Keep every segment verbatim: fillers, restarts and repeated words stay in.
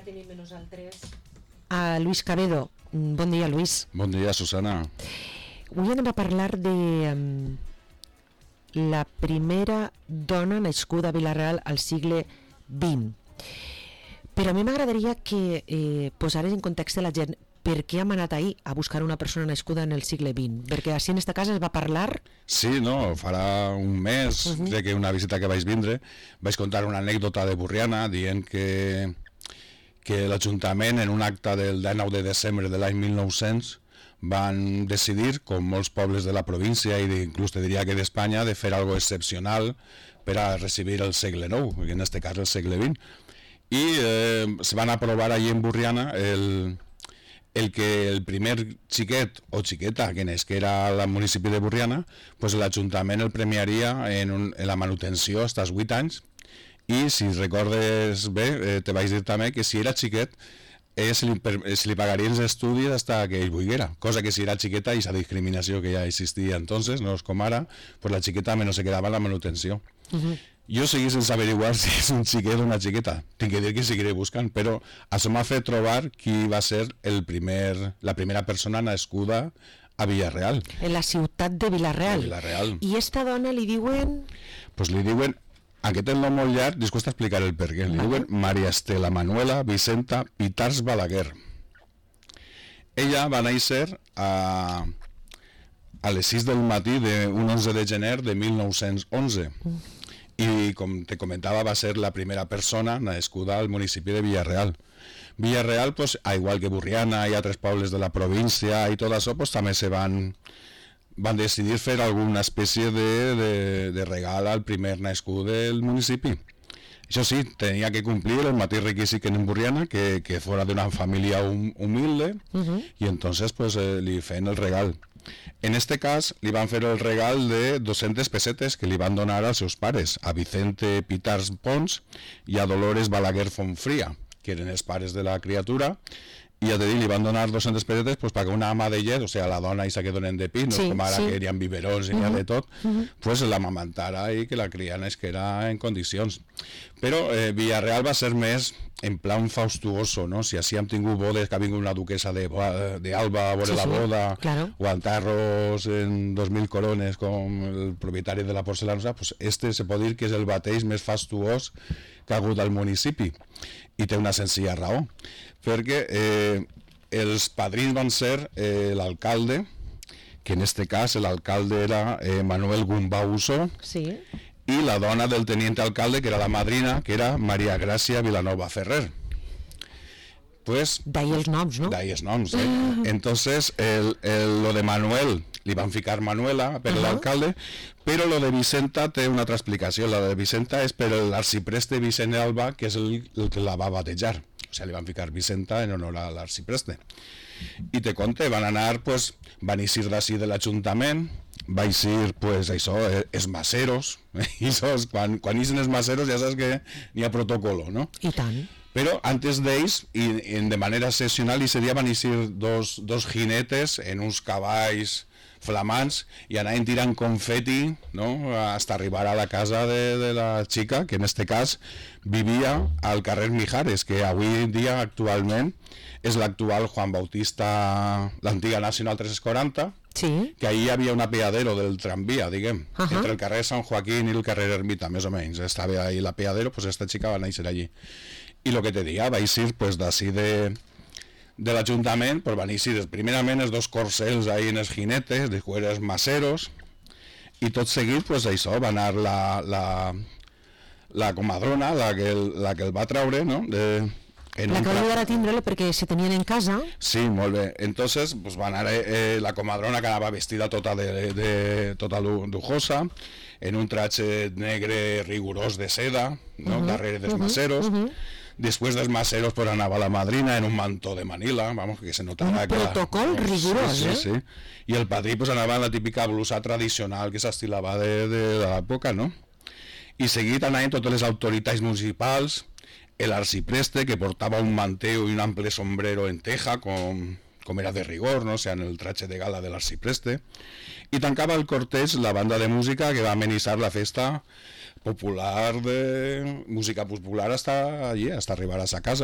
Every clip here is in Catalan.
tenim amb nosaltres a Luis Cabedo. Bon dia, Luis. Bon dia, Susana. Avui anem a parlar de um, la primera dona nascuda a Vila-real al segle vint. Però a mi m'agradaria que eh, posares en context la gent per què hem anat ahir a buscar una persona nascuda en el segle vint, perquè així en esta casa es va parlar... Sí, no, farà un mes uh-huh. de que una visita que vaig vindre vaig contar una anècdota de Borriana dient que, que l'Ajuntament en un acte del dinou de desembre de l'any mil nou-cents van decidir, com molts pobles de la província i inclús te diria que d'Espanya, de fer algo excepcional per a recibir el segle nou, en aquest cas el segle vint, i eh, se van aprovar allí en Borriana el... el que el primer xiquet o xiqueta que nasquera al municipi de Borriana, pues l'Ajuntament el premiaria en, un, en la manutenció fins als vuit anys, i si recordes bé, eh, te vaig dir també que si era xiquet eh, se, li, se li pagarien els estudis fins que ell volguera, cosa que si era xiqueta i esa discriminació que ja existia entonces, no és com ara, pues la xiqueta menys se quedava en la manutenció. Uh-huh. Jo seguís sense averiguar si és un xiquet o una xiqueta, tinc que dir que seguiré buscant, però això m'ha fet trobar qui va ser el primer, la primera persona nascuda a Vila-real. En la ciutat de Vila-real. De Vila-real. I esta dona li diuen... Pues li diuen, aquest és el nom molt llarg, discusta explicar el per què, li diuen Maria Estela Manuela Vicenta Pitars Balaguer. Ella va néixer a, a les sis del matí d'un onze de gener de mil nou-cents onze. Mm. I com te comentava va ser la primera persona nascuda al municipi de Vila-real. Vila-real, pues, a igual que Borriana i altres pobles de la província i tot això, pues, també se van, van decidir fer alguna espècie de, de, de regal al primer nascut del municipi. Això sí, tenia que complir el mateix requisit que en Borriana, que, que fora d'una família hum, humilde, uh-huh. i entonces pues, eh, li feien el regal. En este cas li van fer el regal de dos-centes pessetes que li van donar als seus pares, a Vicente Pitars Pons i a Dolores Balaguer Fonfria, que eren els pares de la criatura, i ja te dic, li van donar dos-centes pessetes pues, perquè una ama de llet, o sigui, la dona isa que donen de pit, no sí, com ara sí. que hi ha biberons i uh-huh. hi ha de tot, uh-huh. pues l'amamantara i que la criana es quedara en condicions. Però eh, Vila-real va ser més en plan faustuoso, no? Si així hem tingut bodes que ha vingut una duquesa de, de Alba a veure sí, la boda, sí, claro. o enterros en dos mil corones com el propietari de la porcelanosa, pues este se pot dir que és el bateix més fastuós que ha hagut al municipi. I té una senzilla raó, perquè eh, els padrins van ser eh, l'alcalde, que en este cas l'alcalde era eh, Manuel Gumbau Usó, sí. i la dona del teniente alcalde, que era la madrina, que era Maria Gràcia Vilanova Ferrer. Pues, d'ahí els noms, no? D'ahí els noms, eh? Entonces, el, el, lo de Manuel, li van ficar Manuela per uh-huh. l'alcalde, però lo de Vicenta té una altra explicació. La de Vicenta és per l'arcipreste Vicent Alba, que és el, el que la va batejar. O sigui, li van ficar Vicenta en honor a l'arcipreste. I te conte, van anar, pues, van eixir d'ací de l'Ajuntament, va eixir, pues, això, els maceros, i sos, quan, quan eixen els maceros ja saps que n'hi ha protocolo, no? I tant. Però antes d'ells, i, i de manera excepcional, i seria van eixir dos, dos jinetes en uns cavalls flamants i anaven tirant confeti, no? Hasta arribar a la casa de, de la xica, que en este cas vivia al carrer Mijares, que avui dia actualment és l'actual Juan Bautista, l'antiga Nacional tres quaranta, sí. que ahí hi havia un apeadero del tramvia, diguem, uh-huh. entre el carrer Sant Joaquín i el carrer Ermita, més o menys. Estava ahí l'apeadero, pues esta xica va néixer allí. I el que te deia, va eixir pues, d'ací de, de l'Ajuntament, pues, van eixir primerament els dos corcels ahí en els jinetes, després els maceros, i tot seguit, pues, això, va anar la, la, la comadrona, la que, el, la que el va traure, no?, de... En la que va ayudar a tindre-lo perquè se tenien en casa. Sí, molt bé. Entonces, pues, va anar eh, la comadrona que anava vestida tota, de, de, tota lujosa, en un traje negre rigorós de seda, no? Uh-huh, darrere dels uh-huh, maceros. Uh-huh. Després dels maceros pues, anava la madrina en un manto de Manila, vamos, que se notava... Un protocol la... rigorós, sí, eh? Sí, sí. I el padrí pues, anava en la típica blusa tradicional que s'estilava de, de l'època, no? I seguit anaven totes les autoritats municipals, el arcipreste que portava un manteo i un ample sombrero en teja com, com era de rigor, no? O sea, en el traje de gala de l'arcipreste, i tancava el corteig la banda de música que va amenitzar la festa popular de música popular hasta allí, hasta arribar a sa casa.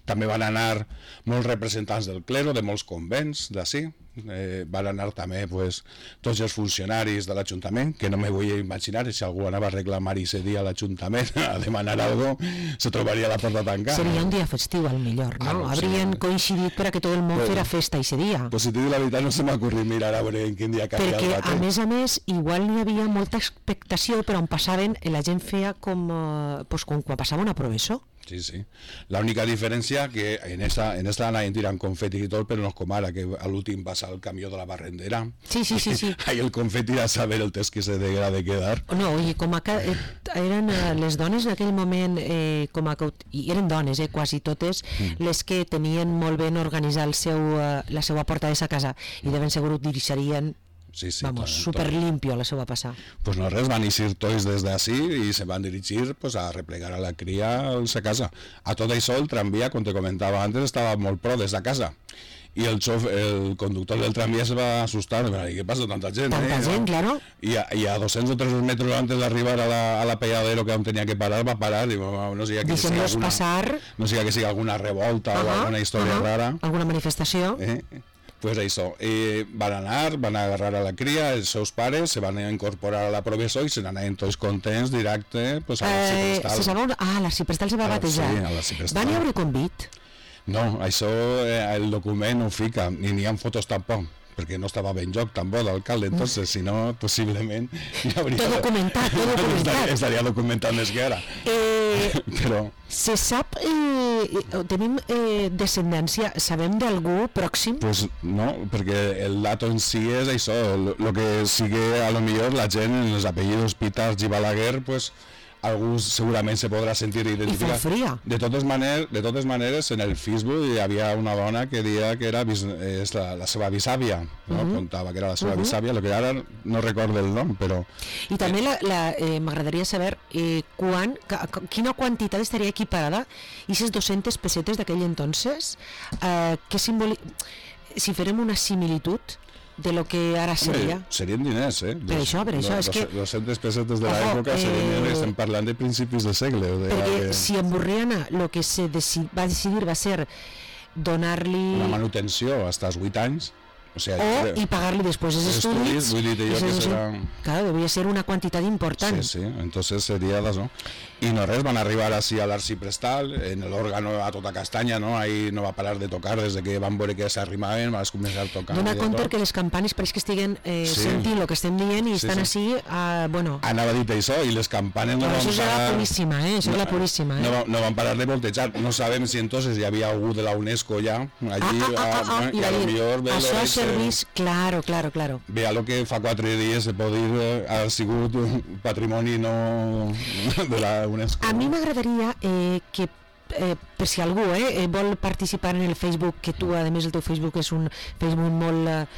també van anar molts representants del clero, de molts convents d'ací, eh, van anar també pues, tots els funcionaris de l'Ajuntament, que no me vull imaginar si algú anava a reclamar ese dia a l'Ajuntament a demanar algo, se trobaria la porta tancada. Seria un dia festiu, al millor, no? Ah, no Haurien sí. coincidit per a que tot el món pues, fera festa ese dia. Pues si t'ho dic la veritat, no se m'ha ocorrit mirar a veure en quin dia caia el Perquè, a més a més, igual n'hi havia molta expectació, però on passaven, la gent feia com, eh, pues, com quan passava una professó. Sí, sí. L'única diferència que en esta, en esta anaven tirant confeti i tot, però no és com ara, que a l'últim passa el camió de la barrendera. Sí, sí, sí. sí. Ahí el confeti era saber el temps que se deguera de quedar. No, i com a, eh, eren eh, les dones en aquell moment, eh, com a, i eren dones, eh, quasi totes, mm. les que tenien molt ben organitzat el seu, eh, la seva porta de sa casa, i de ben segur ho dirigirien. Sí, sí, Vamos, tot, super limpio la seva passar. Pues no res, van eixir tots des d'ací i se van dirigir pues, a replegar a la cria a sa casa. A tot això el tramvia, com te comentava antes, estava molt pro des de casa. I el, xof, el conductor del tramvia se va assustar, i va dir, què passa, tanta gent? Tanta eh? gent, claro. I a, I a doscientos o trescientos metros antes d'arribar a la, a la pegadero que on tenia que parar, va parar i no siga que sigui alguna, passar. No siga que sigui alguna revolta uh -huh, o alguna història uh -huh. rara. Alguna manifestació. Eh? Pues això, eh, van anar, van agarrar a la cria, els seus pares, se van incorporar a la professor i se n'anaven tots contents directe pues, a l'Arciprestal. Eh, se sabeu, ah, l'Arciprestal se va batejar. Sí, a l'Arciprestal. Van hi haver convit? No, això eh, el document ho fica, ni n'hi ha fotos tampoc, perquè no estava ben joc tampoc d'alcalde, entonces, si no, possiblement... Hauria... Tot documentat, tot documentat. Estaria, estaria documentat més que ara. Eh, Però... Se sap, eh, tenim eh, descendència, sabem d'algú pròxim? Pues no, perquè el dato en si és això, el que sigue a lo millor la gent en els apellidos Pitarch i Balaguer, pues algú segurament se podrà sentir identificat. I fa fria. De totes maneres, de totes maneres en el Facebook hi havia una dona que deia que era bis, és la, la seva bisàvia, no? Uh -huh. Contava que era la seva uh -huh. bisàvia, el que ara no recordo el nom, però... I també la, la, eh, m'agradaria saber eh, quan, quina quantitat estaria equiparada i aquestes dues-centes pessetes d'aquell entonces, eh, que simboli... si farem una similitud de lo que ara seria. Home, serien diners, eh? Per això, per això, és que... dues-centes pessetes de l'època eh... serien diners, estem parlant de principis de segle. O de perquè que... si en Borriana el que se deci... va decidir va ser donar-li... una manutenció fins als vuit anys, o, sea, o creo... i pagar-li després els estudis, estudis vull dir jo que serà... Claro, devia ser una quantitat important. Sí, sí, entonces seria d'això. I no res, van arribar així a l'Arciprestal, en l'òrgano a tota castanya, no? Ahí no va parar de tocar des de que van veure que s'arrimaven, van començar a tocar. Dona compte que les campanes pareix que estiguen eh, sí. sentint el que estem dient i sí, estan sí. així, uh, bueno... Anava a dir això, i les campanes no, no van parar... Això és la puríssima, eh? Això no, és la puríssima, eh? No, no van parar de voltejar. No sabem si entonces hi havia algú de la UNESCO ja, allí, ah, ah, ah, ah, ah, i a lo millor... Això servís, claro, claro, claro. Vea lo que fa quatre dies se pot dir eh, ha sigut un patrimoni no de la UNESCO. A mi m'agradaria eh, que eh, per si algú eh, vol participar en el Facebook, que tu a més el teu Facebook és un Facebook molt eh,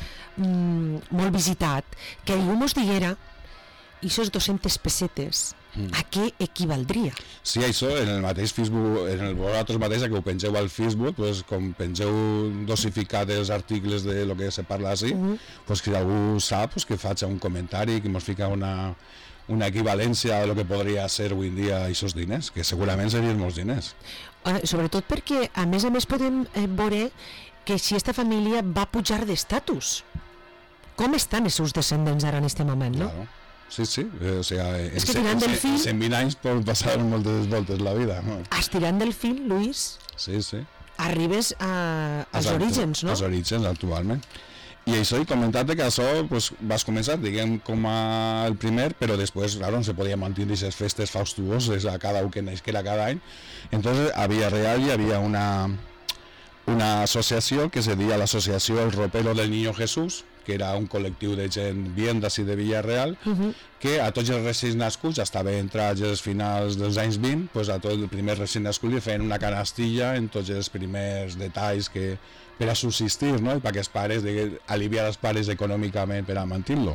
molt visitat, que algú mos diguera i aquestes dues-centes pessetes mm. a què equivaldria? Sí, això en el mateix Facebook, en el vosaltres mateix que ho pengeu al Facebook, pues, com pengeu dosificat els articles de lo que se parla així, mm -hmm. pues, que algú sap pues, que faig un comentari, que mos fica una una equivalència a lo que podria ser avui en dia aquests diners, que segurament serien molts diners. Uh, sobretot perquè, a més a més, podem eh, veure que si aquesta família va pujar d'estatus. Com estan els seus descendents ara en aquest moment, no? Claro. Sí, sí, eh, o sea, és que tirant del fil... En cent vint anys pot passar moltes voltes la vida, no? Estirant del fil, Luis, sí, sí. arribes a, als Exacte, orígens, no? Als orígens, actualment. I això, i comentat que això pues, vas començar, diguem, com a el primer, però després, claro, no se podia mantenir aquestes festes faustuoses a cada un que naixera cada any. Entonces, a Villarreal hi havia una, una associació que se deia l'Associació El Ropero del Niño Jesús, que era un col·lectiu de gent bien d'ací de Villarreal, uh -huh. que a tots els recents nascuts, estaven entrats als finals dels anys vint, pues a tot el primer recent nascut li feien una canastilla en tots els primers detalls que per a subsistir, no? I perquè els pares, de, aliviar els pares econòmicament per a mantenir-lo.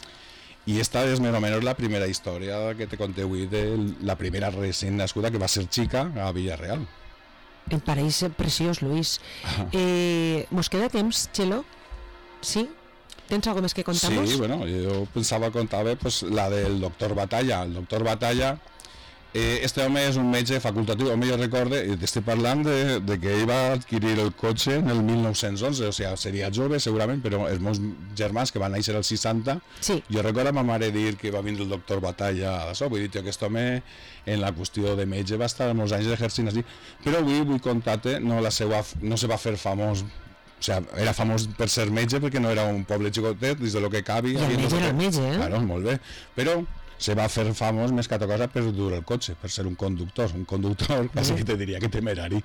I esta és més o menys la primera història que te conté avui de la primera recent nascuda que va ser xica a Villarreal. Em pareix preciós, Luis. Ah. Eh, mos queda temps, Txelo? Sí? Tens alguna més que contar-nos? Sí, bueno, jo pensava contar pues, la del doctor Batalla. El doctor Batalla Eh, este home és un metge facultatiu, home, jo recorde, estic parlant de, de que ell va adquirir el cotxe en el mil nou-cents onze, o sigui, seria jove segurament, però els meus germans que van néixer als seixanta, sí. Jo recordo a ma mare dir que va vindre el doctor Batalla a això, vull dir que aquest home en la qüestió de metge va estar molts anys exercint així, però avui vull contar-te, no, la seva, no se va fer famós, o sigui, era famós per ser metge perquè no era un poble xicotet, des de lo que cabi. I el metge era el metge, eh? Claro, molt bé, però se va fer famós més que altra cosa per dur el cotxe, per ser un conductor, un conductor, quasi que te diria que temerari.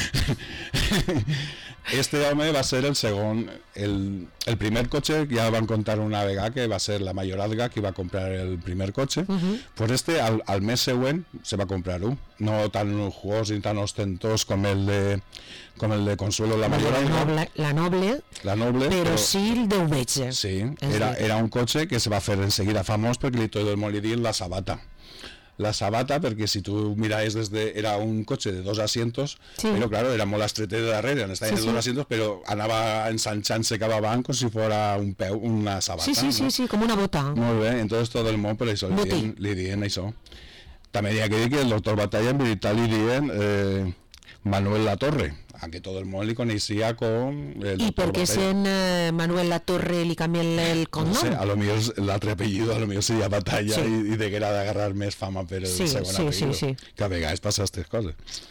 Este home va ser el segon, el, el primer cotxe, ja van contar una vegada que va ser la mayorazga qui va comprar el primer cotxe, uh -huh. Pues este al, al mes següent se va comprar un, no tan lujós ni tan ostentós com el de com el de Consuelo la mayorazga. La noble, la noble, la noble però, però sí el de metge. Sí, era, era un cotxe que se va fer enseguida famós perquè li tot el món li diuen la sabata. La sabata, perquè si tu miraves des de... Era un cotxe de dos asientos, sí. Però claro, era molt estretet de darrere, estaven sí, sí. dos asientos, però anava ensanchant-se cap avant com si fora un peu, una sabata. Sí, sí, ¿no? sí, sí, com una bota. Molt bé, entonces tot el món per això li dien, li dien això. També hi ha que dir que el doctor Batalla en veritat li dien eh, Manuel Latorre, a que tot el món li coneixia com el I per què sent eh, Manuel Latorre li canvia el, el cognom? No sé, a lo millor l'altre apellido a lo millor seria Batalla sí. i, i deguera d'agarrar més fama per el sí, segon sí, apellido, sí, sí. que a vegades passa aquestes coses.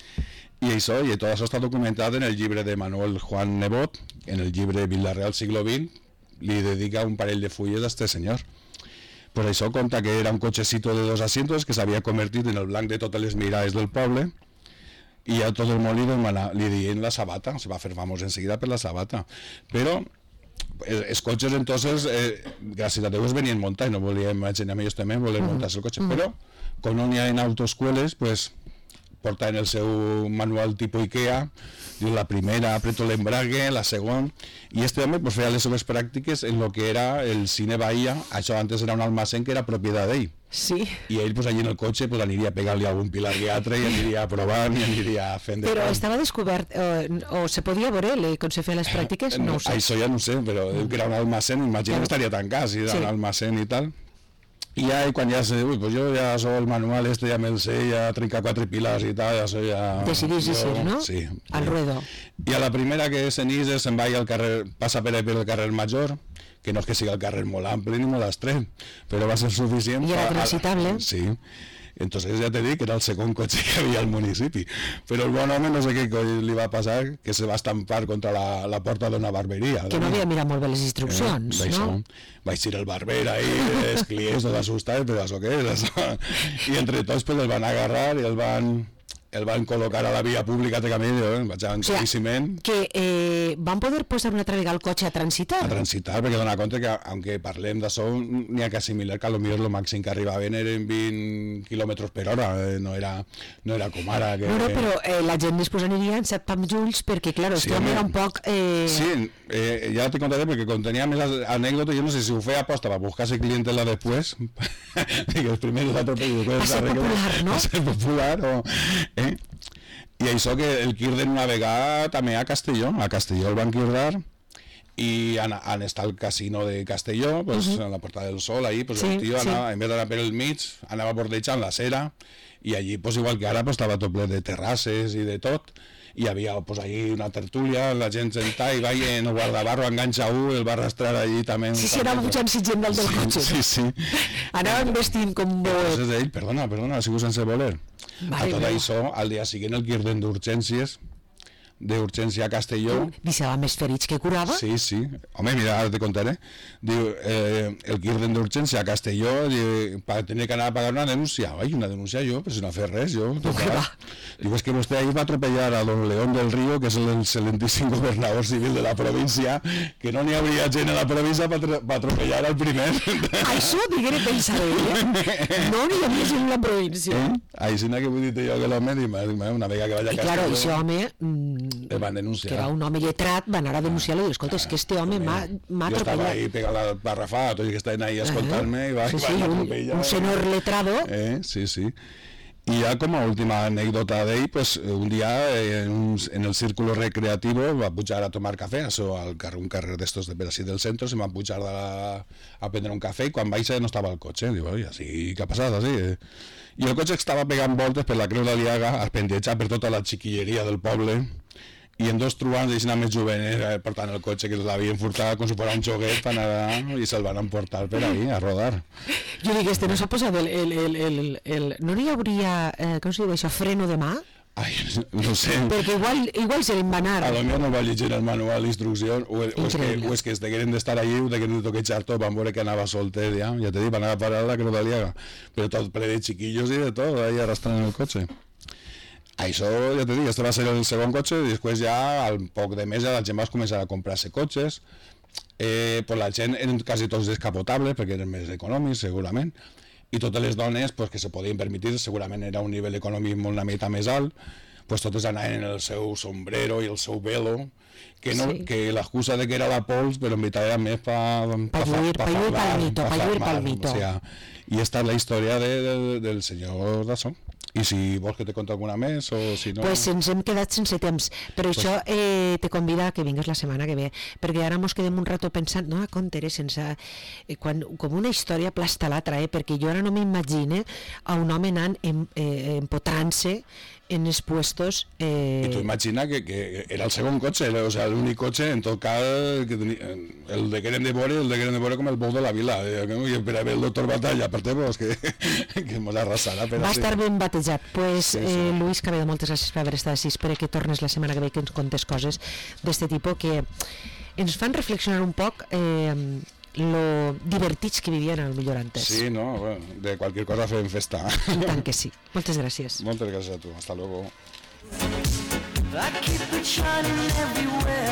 I això, i tot això està documentat en el llibre de Manuel Juan Nebot, en el llibre Vila-real siglo vint, li dedica un parell de fulles a este senyor. Per això conta que era un cotxecito de dos asientos que s'havia convertit en el blanc de totes les mirades del poble, i a tot el món li, demana, li diuen la sabata, se va fer famós enseguida per la sabata, però els cotxes entonces, eh, gràcies a Déu es venien muntar, no volíem imaginar ells també voler mm. muntar-se el cotxe, mm. però com no n'hi ha en autoescueles, pues portaven el seu manual tipus Ikea, diu la primera apreto l'embrague, la segona, i este home pues, feia les seves pràctiques en lo que era el cine Bahia, això antes era un almacén que era propietat d'ell. Sí. I ell pues, allí en el cotxe pues, aniria a pegar-li algun pilar i altre i aniria provant i aniria fent de Però tant. estava descobert, eh, o se podia veure com se feien les pràctiques? No ho sé. Això ja no sé, però diu que era un almacén, imagina que estaria tancat, si era sí. un almacén i tal. I ja, quan ja sé, ui, pues jo ja soy el manual este, ja me'l sé, ja trinca quatre pilars i tal, ja soy ja... Decidís jo, ser, no? Sí. Al ruedo. I a la primera que se n'hi se'n va al carrer, passa per, per el carrer Major, que no és que sigui el carrer molt ampli ni molt estret, però va ser suficient... I era transitable. A, sí. Entonces ja te dic que era el segon cotxe que havia al municipi, però el bon home no sé què li va passar, que se va estampar contra la, la porta d'una barberia. Que no havia mirat molt bé les instruccions, eh, no? Vaig ir el barber ahí, els clients tot assustats, però això què és? Això? I entre tots pues, el van agarrar i el van... el van col·locar a la via pública de camí, eh? vaig a o sigui, que eh, van poder posar una altra vegada el cotxe a transitar? A transitar, perquè dona compte que, aunque parlem d'això, n'hi ha que assimilar que potser el màxim que arribaven eren vint quilòmetres per hora, eh? no, era, no era com ara. Que, no, no, però eh, la gent després aniria en set pams ulls, perquè, clar, este home era un poc... Eh... Sí, eh, ja te contaré, perquè com tenia més anècdotes, jo no sé si ho feia aposta per buscar-se clientela després, que els primers l'atropello. Va ser popular, no? Va ser popular, o... Eh? I això que el quirden una vegada també a Castelló, a Castelló el van quirdar i han, han estat al casino de Castelló, pues, uh -huh. a la Porta del Sol, ahí, pues, sí, el tio anava, sí. en vez d'anar per el mig, anava bordejant la cera, i allí, pues, igual que ara, pues, estava tot ple de terrasses i de tot, i hi havia pues, allí una tertúlia, la gent sentada i vaig en el guardabarro, enganxa un, el va arrastrar allí també. Sí, sí, anava pujant si gent del del cotxe. Sí, sí. Anaven vestint com bo... Entonces ell, perdona, perdona, ha sigut sense voler. Vale, a tot no. això, al dia següent el quirden d'urgències, d'urgència a Castelló. Deixava més ferits que curava? Sí, sí. Home, mira, ara te contaré. Diu, eh, el quirden d'urgència a Castelló, diu, per tenir que anar a pagar una denúncia. Ai, una denúncia jo, però si no ha fet res, jo. Diu, és que vostè ahir va atropellar a don León del Río, que és el excelentíssim governador civil de la província, que no n'hi hauria gent a la província per atropellar al primer. Això diguere pensar ell, eh? No n'hi havia gent a la província. Eh? Així que vull dir jo que l'home, una vegada que vaya a Castelló... I claro, aquest home... Mm, el van denunciar. Que era un home lletrat, va anar a denunciar-lo i dir, escolta, és que este home m'ha atropellat. Jo estava ahí pegant la parrafada, tots que estaven ahí a escoltar-me i va, sí, sí, sí, atropellar. Un, un senyor letrado. Eh, sí, sí. I ja com a última anècdota d'ell, pues, un dia en, un, en el círculo recreativo va pujar a tomar cafè, això al carrer, un carrer d'estos de per així del centre, se van pujar a, a prendre un cafè i quan vaig no estava al cotxe. Diu, oi, així, què ha passat? Així? I el cotxe estava pegant voltes per la Creu d'Aliaga, espendejat per tota la xiquilleria del poble, i en dos trobants d'aixina més jovenes eh, portant el cotxe que l'havien furtat com si fos un joguet per anar i se'l van emportar per ahí a rodar. Jo dic, este no s'ha posat el... el, el, el, el no n'hi hauria, eh, com se diu això, freno de mà? Ai, no sé. Perquè igual, igual se l'envanar. A lo millor no va llegir el manual d'instrucció o, o, és que, o és que es degueren d'estar allí o degueren de toquejar tot, van veure que anava solter ja, ja te dic, van agafar a la Creu d'Aliaga, però tot ple de chiquillos i de tot, ahí arrastrant el cotxe. Això, ja te dic, este va ser el segon cotxe i després ja, al poc de més, ja la gent va començar a comprar-se cotxes, eh, pues la gent eren quasi tots descapotables perquè eren més econòmics, segurament, i totes les dones pues, que se podien permetir, segurament era un nivell econòmic molt una mica més alt, pues totes anaven en el seu sombrero i el seu velo, que, no, sí. que l'excusa de que era la pols, però en veritat era més per pa, pa lluir pa, pa, pa, palmito, pa, pa, pa, palmito. O sea, i esta és la història de, de, del senyor Dasso. I si vols que te conti alguna més o si no... Pues ens hem quedat sense temps, però pues... això eh, te convida que vingues la setmana que ve, perquè ara mos quedem un rato pensant, no, contaré sense... Eh, quan, com una història plasta l'altra, eh, perquè jo ara no m'imagine a un home anant em, eh, empotrant-se en els puestos... Eh... I tu imagina que, que era el segon cotxe, o sea, l'únic cotxe, en tot cas, que tenia, el de que eren de veure, el de que eren de veure com el bou de la vila, eh, i per haver el doctor Batalla, per temps, que, que mos arrasarà. Va así. Estar ben batejat. Pues, sí, sí. Eh, Luis Cabedo, moltes gràcies per haver estat així, espero que tornes la setmana que ve que ens contes coses d'este tipus que ens fan reflexionar un poc eh, lo divertits que vivien al millor antes. Sí, no, bueno, de cualquier cosa fem festa. I tant que sí. Moltes gràcies. Moltes gràcies a tu. Hasta luego. I keep it shining everywhere.